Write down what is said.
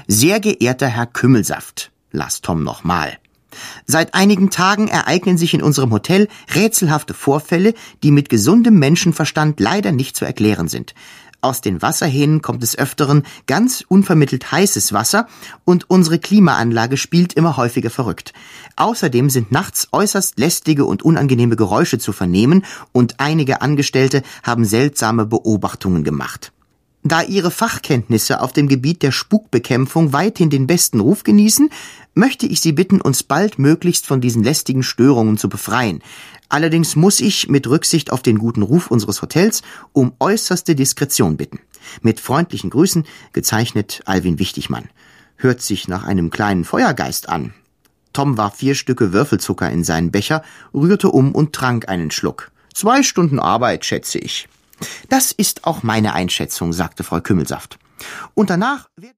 »Sehr geehrter Herr Kümmelsaft«, las Tom nochmal. »Seit einigen Tagen ereignen sich in unserem Hotel rätselhafte Vorfälle, die mit gesundem Menschenverstand leider nicht zu erklären sind. Aus den Wasserhähnen kommt des Öfteren ganz unvermittelt heißes Wasser und unsere Klimaanlage spielt immer häufiger verrückt. Außerdem sind nachts äußerst lästige und unangenehme Geräusche zu vernehmen und einige Angestellte haben seltsame Beobachtungen gemacht. Da Ihre Fachkenntnisse auf dem Gebiet der Spukbekämpfung weithin den besten Ruf genießen, möchte ich Sie bitten, uns baldmöglichst von diesen lästigen Störungen zu befreien. Allerdings muss ich mit Rücksicht auf den guten Ruf unseres Hotels um äußerste Diskretion bitten. Mit freundlichen Grüßen, gezeichnet Alwin Wichtigmann. Hört sich nach einem kleinen Feuergeist an. Tom warf 4 Stücke Würfelzucker in seinen Becher, rührte um und trank einen Schluck. 2 Stunden Arbeit, schätze ich. »Das ist auch meine Einschätzung«, sagte Frau Kümmelsaft. »Und danach